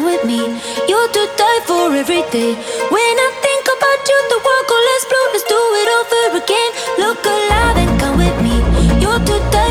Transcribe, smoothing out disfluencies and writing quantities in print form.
with me. You're to die for every day. When I think about you, the world goes less blue. Let's do it over again. Look alive and come with me. You're to die